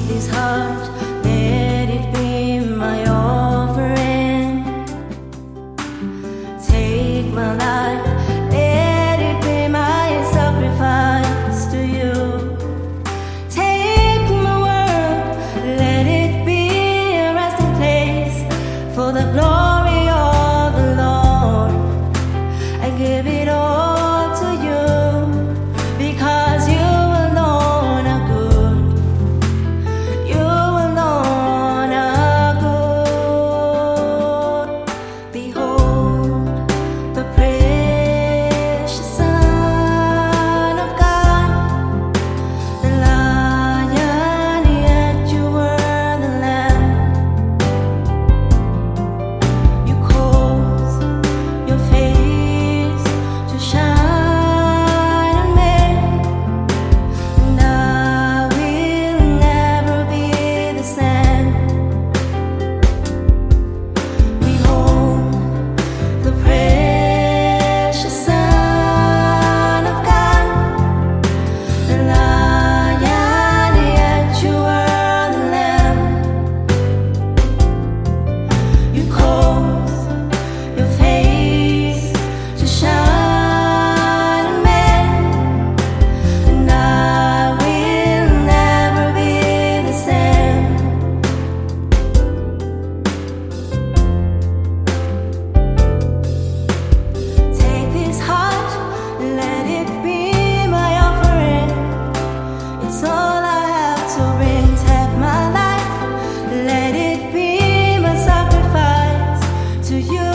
this heart, let it be my offering. Take my life, let it be my sacrifice to you. Take my word, let it be a resting place for the glory of the Lord. I give it all to you because you alone are good. You alone are good. Behold the precious Son of God, the Lion, yet you were the Lamb. You cause your face to shine on me, and I will never be the same. Behold the precious Son of God, the Lion, yet you are the Lamb. You cause your face to shine on me, and I will never be the same. Take this heart, let it be my offering. It's all I have to bring. Take my life, let it be my sacrifice to you.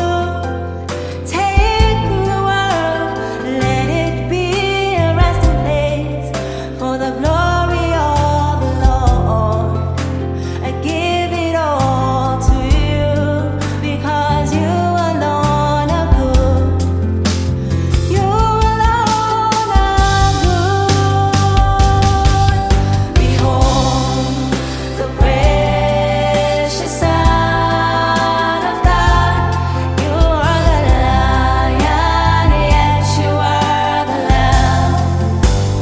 Take the world, let it be a resting place for the glory of the Lord. I give it all to you because you alone are good. You alone are good. Behold the precious Son of God. You are the Lion, yet you are the Lamb.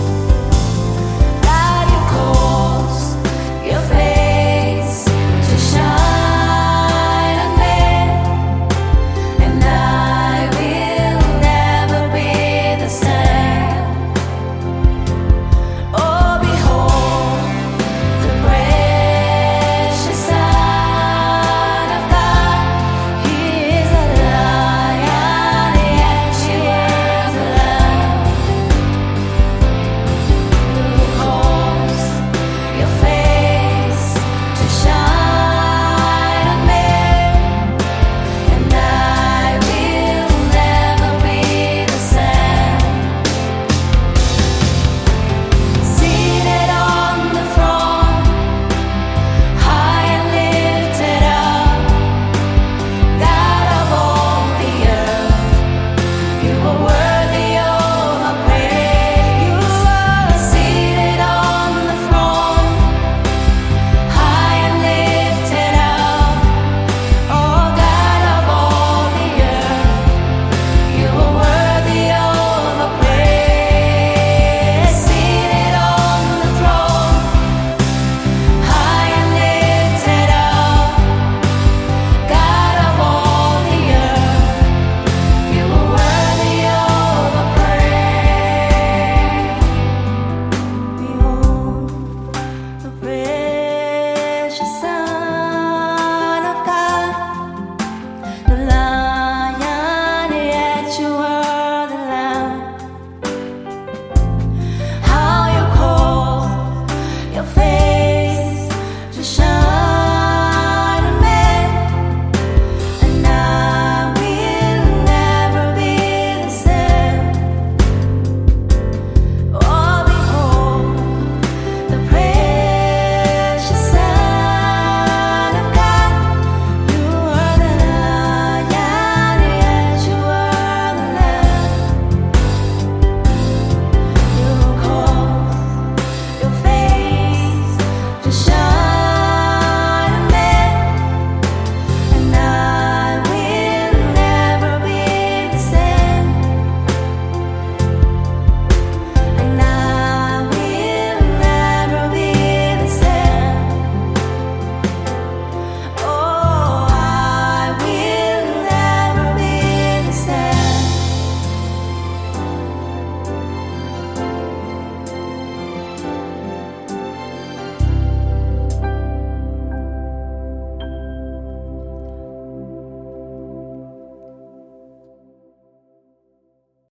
God, you cause your face to shine on me, and I will never be the same. Oh, behold the precious Son of God. He is the Lion, yet you are the Lamb. You cause your face to shine on me, and I will never be the same. Seated on the throne, high and lifted up, God of all the earth, you are worthy of our praise. You are seated on the throne, high and lifted up, oh God of all the earth, you are worthy of our praise. Seated on the throne, high and lifted up, God of all the earth, you are worthy of our praise. Behold the precious Son of God, the Lion, yet you are the Lamb. How you cause your face to shine